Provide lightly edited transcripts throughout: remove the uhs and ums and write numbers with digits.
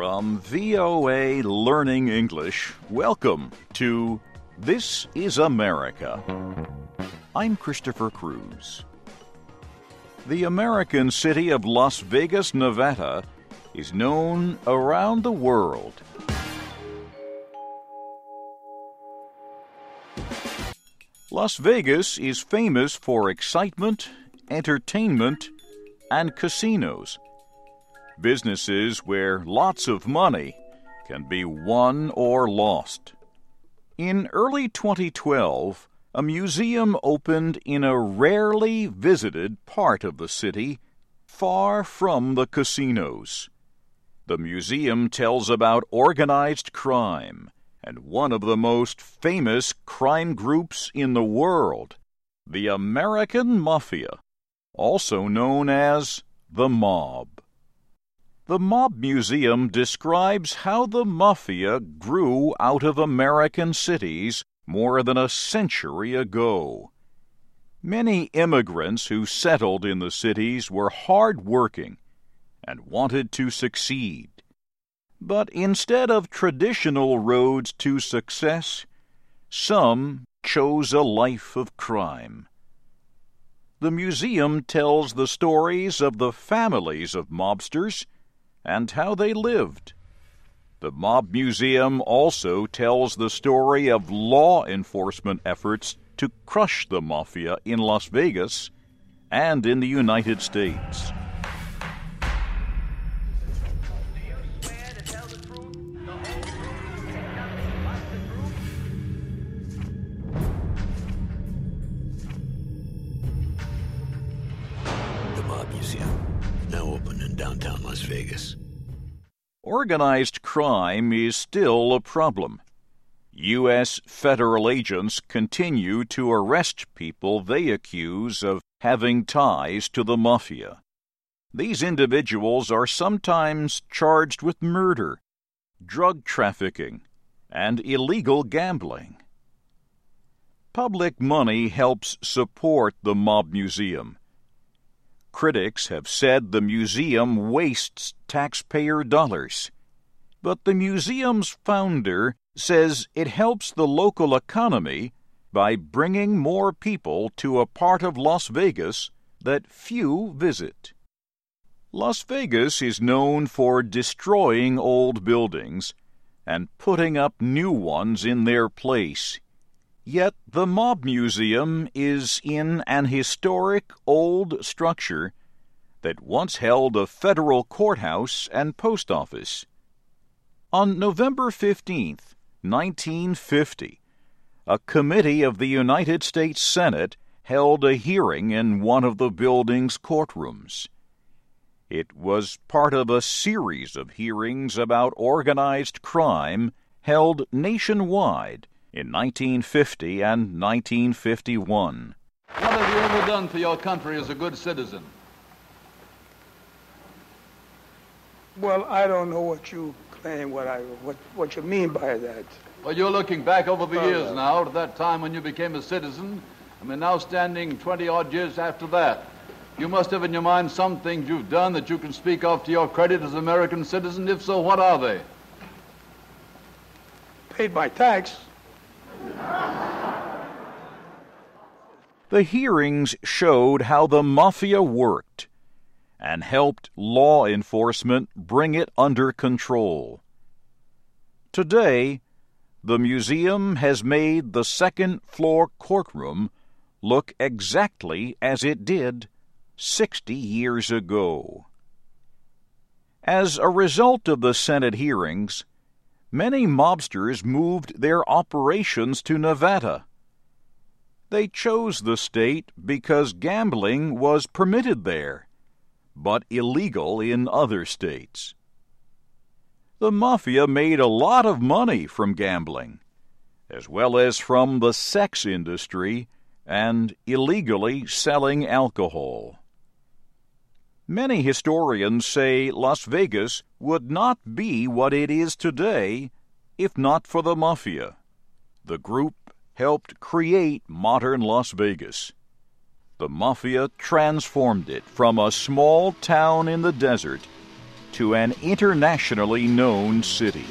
From VOA Learning English, welcome to This is America. I'm Christopher Cruz. The American city of Las Vegas, Nevada, is known around the world. Las Vegas is famous for excitement, entertainment, and casinos. Businesses where lots of money can be won or lost. In early 2012, a museum opened in a rarely visited part of the city, far from the casinos. The museum tells about organized crime and one of the most famous crime groups in the world, the American Mafia, also known as the Mob. The Mob Museum describes how the Mafia grew out of American cities more than a century ago. Many immigrants who settled in the cities were hard-working and wanted to succeed. But instead of traditional roads to success, some chose a life of crime. The museum tells the stories of the families of mobsters and how they lived. The Mob Museum also tells the story of law enforcement efforts to crush the Mafia in Las Vegas and in the United States. The Mob Museum, now open in downtown Las Vegas. Organized crime is still a problem. U.S. federal agents continue to arrest people they accuse of having ties to the Mafia. These individuals are sometimes charged with murder, drug trafficking, and illegal gambling. Public money helps support the Mob Museum. Critics have said the museum wastes taxpayer dollars, but the museum's founder says it helps the local economy by bringing more people to a part of Las Vegas that few visit. Las Vegas is known for destroying old buildings and putting up new ones in their place. Yet the Mob Museum is in an historic old structure that once held a federal courthouse and post office. On November 15, 1950, a committee of the United States Senate held a hearing in one of the building's courtrooms. It was part of a series of hearings about organized crime held nationwide in 1950 and 1951. What have you ever done for your country as a good citizen? Well, I don't know what you claim, what you mean by that. Well, you're looking back over the years now to that time when you became a citizen. I mean, now standing 20-odd years after that. You must have in your mind some things you've done that you can speak of to your credit as an American citizen. If so, what are they? Paid my tax. The hearings showed how the Mafia worked and helped law enforcement bring it under control. Today, the museum has made the second-floor courtroom look exactly as it did 60 years ago. As a result of the Senate hearings, many mobsters moved their operations to Nevada. They chose the state because gambling was permitted there, but illegal in other states. The Mafia made a lot of money from gambling, as well as from the sex industry and illegally selling alcohol. Many historians say Las Vegas would not be what it is today if not for the Mafia. The group helped create modern Las Vegas. The Mafia transformed it from a small town in the desert to an internationally known city.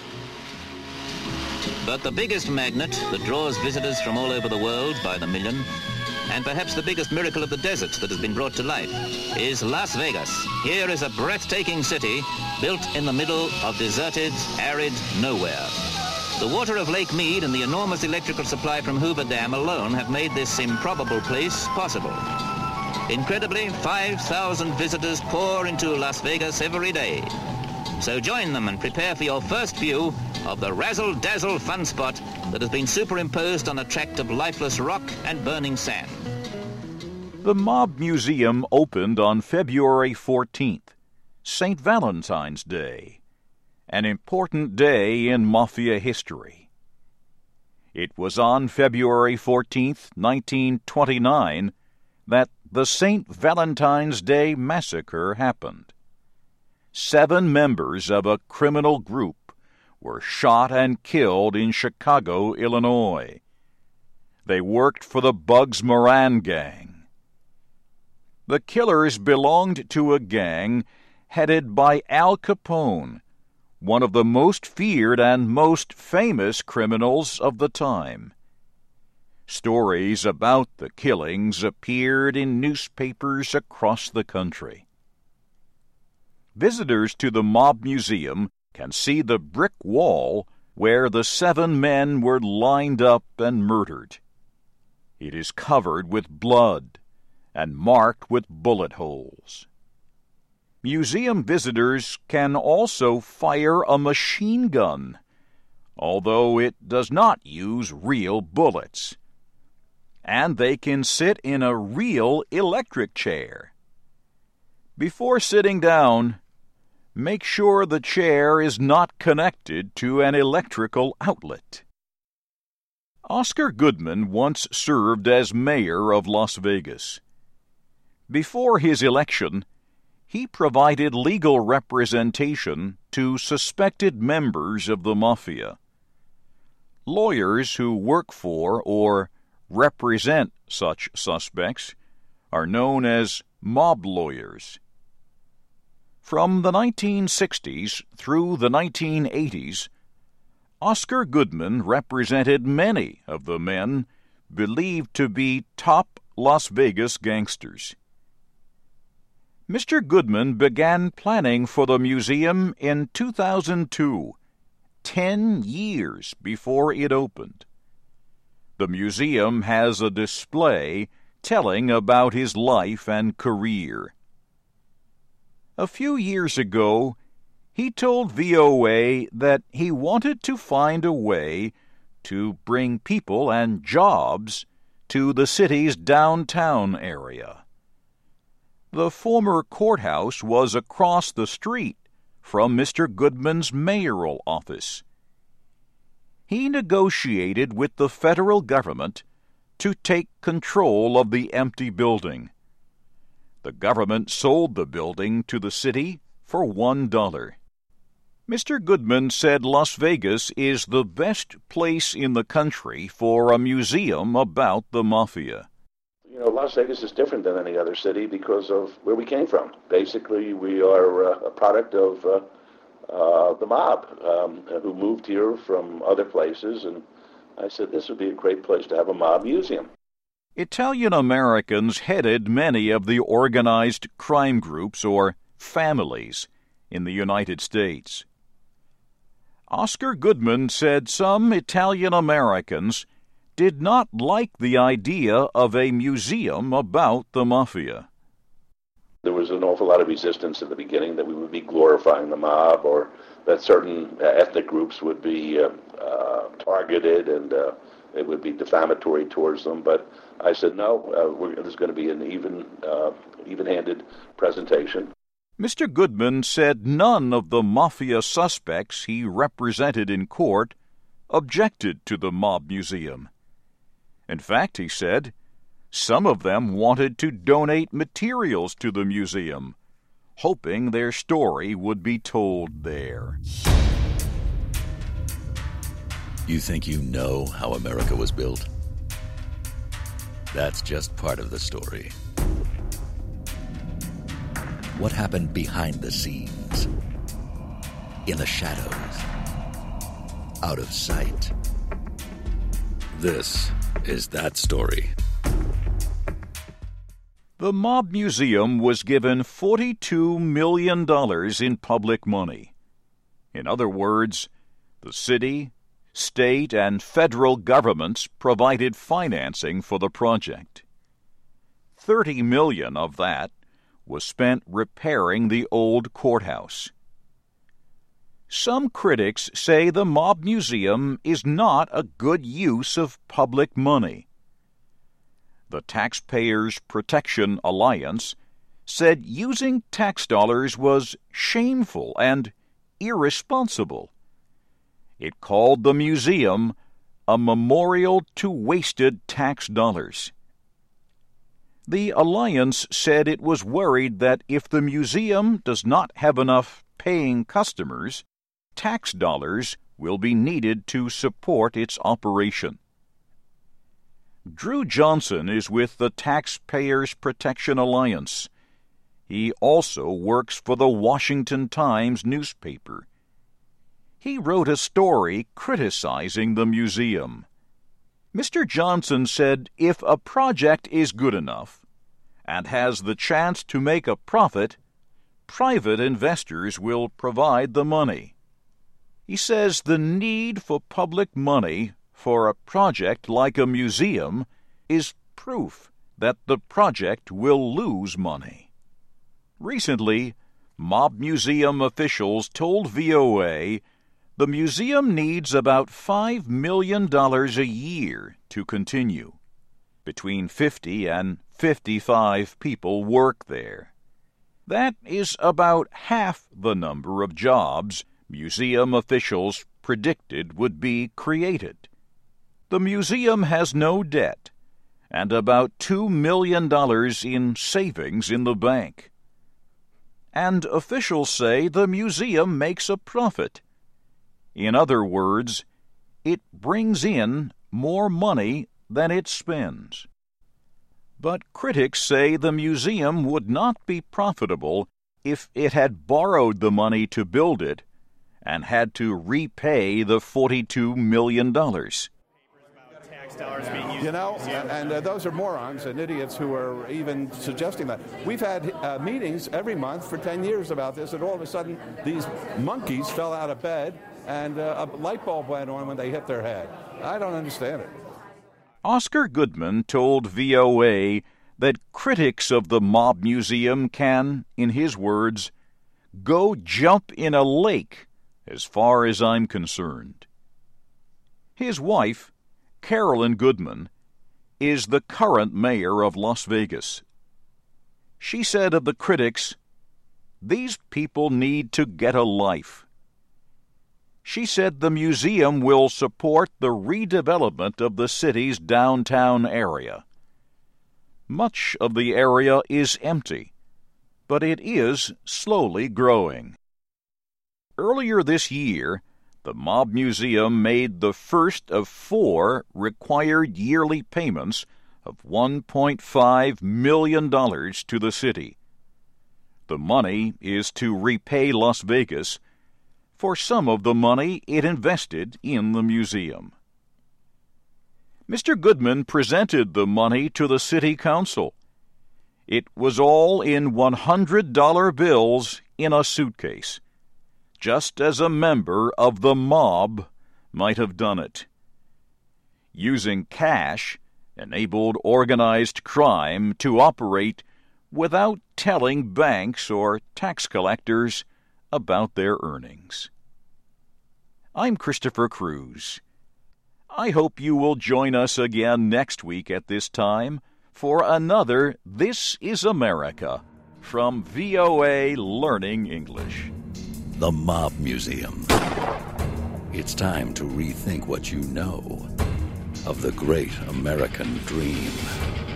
But the biggest magnet that draws visitors from all over the world by the million, and perhaps the biggest miracle of the desert that has been brought to life, is Las Vegas. Here is a breathtaking city built in the middle of deserted, arid nowhere. The water of Lake Mead and the enormous electrical supply from Hoover Dam alone have made this improbable place possible. Incredibly, 5,000 visitors pour into Las Vegas every day. So join them and prepare for your first view of the razzle-dazzle fun spot that has been superimposed on a tract of lifeless rock and burning sand. The Mob Museum opened on February 14th, St. Valentine's Day, an important day in Mafia history. It was on February 14th, 1929, that the St. Valentine's Day Massacre happened. 7 members of a criminal group were shot and killed in Chicago, Illinois. They worked for the Bugs Moran gang. The killers belonged to a gang headed by Al Capone, one of the most feared and most famous criminals of the time. Stories about the killings appeared in newspapers across the country. Visitors to the Mob Museum can see the brick wall where the 7 men were lined up and murdered. It is covered with blood and marked with bullet holes. Museum visitors can also fire a machine gun, although it does not use real bullets. And they can sit in a real electric chair. Before sitting down, make sure the chair is not connected to an electrical outlet. Oscar Goodman once served as mayor of Las Vegas. Before his election, he provided legal representation to suspected members of the mafia. Lawyers who work for or represent such suspects are known as mob lawyers. From the 1960s through the 1980s, Oscar Goodman represented many of the men believed to be top Las Vegas gangsters. Mr. Goodman began planning for the museum in 2002, 10 years before it opened. The museum has a display telling about his life and career. A few years ago, he told VOA that he wanted to find a way to bring people and jobs to the city's downtown area. The former courthouse was across the street from Mr. Goodman's mayoral office. He negotiated with the federal government to take control of the empty building. The government sold the building to the city for $1. Mr. Goodman said Las Vegas is the best place in the country for a museum about the mafia. You know, Las Vegas is different than any other city because of where we came from. Basically, we are a product of the mob who moved here from other places, and I said this would be a great place to have a mob museum. Italian Americans headed many of the organized crime groups or families in the United States. Oscar Goodman said some Italian Americans did not like the idea of a museum about the mafia. There was an awful lot of resistance at the beginning that we would be glorifying the mob or that certain ethnic groups would be targeted and it would be defamatory towards them. But I said, no, there's going to be an even-handed presentation. Mr. Goodman said none of the mafia suspects he represented in court objected to the mob museum. In fact, he said, some of them wanted to donate materials to the museum, hoping their story would be told there. You think you know how America was built? That's just part of the story. What happened behind the scenes? in the shadows, out of sight. This is that story. The Mob Museum was given $42 million in public money. In other words, the city, state, and federal governments provided financing for the project. $30 million of that was spent repairing the old courthouse. Some critics say the Mob Museum is not a good use of public money. The Taxpayers Protection Alliance said using tax dollars was shameful and irresponsible. It called the museum a memorial to wasted tax dollars. The Alliance said it was worried that if the museum does not have enough paying customers, tax dollars will be needed to support its operation. Drew Johnson is with the Taxpayers Protection Alliance. He also works for the Washington Times newspaper. He wrote a story criticizing the museum. Mr. Johnson said if a project is good enough and has the chance to make a profit, private investors will provide the money. He says the need for public money for a project like a museum is proof that the project will lose money. Recently, Mob Museum officials told VOA the museum needs about $5 million a year to continue. Between 50 and 55 people work there. That is about half the number of jobs museum officials predicted would be created. The museum has no debt and about $2 million in savings in the bank. And officials say the museum makes a profit. In other words, it brings in more money than it spends. But critics say the museum would not be profitable if it had borrowed the money to build it and had to repay the $42 million. You know, and those are morons and idiots who are even suggesting that. We've had meetings every month for 10 years about this, and all of a sudden these monkeys fell out of bed and a light bulb went on when they hit their head. I don't understand it. Oscar Goodman told VOA that critics of the Mob Museum can, in his words, go jump in a lake as far as I'm concerned. His wife, Carolyn Goodman, is the current mayor of Las Vegas. She said of the critics, "These people need to get a life." She said the museum will support the redevelopment of the city's downtown area. Much of the area is empty, but it is slowly growing. Earlier this year, the Mob Museum made the first of 4 required yearly payments of $1.5 million to the city. The money is to repay Las Vegas for some of the money it invested in the museum. Mr. Goodman presented the money to the city council. It was all in $100 bills in a suitcase, just as a member of the mob might have done it. Using cash enabled organized crime to operate without telling banks or tax collectors about their earnings. I'm Christopher Cruz. I hope you will join us again next week at this time for another This is America from VOA Learning English. The Mob Museum. It's time to rethink what you know of the great American dream.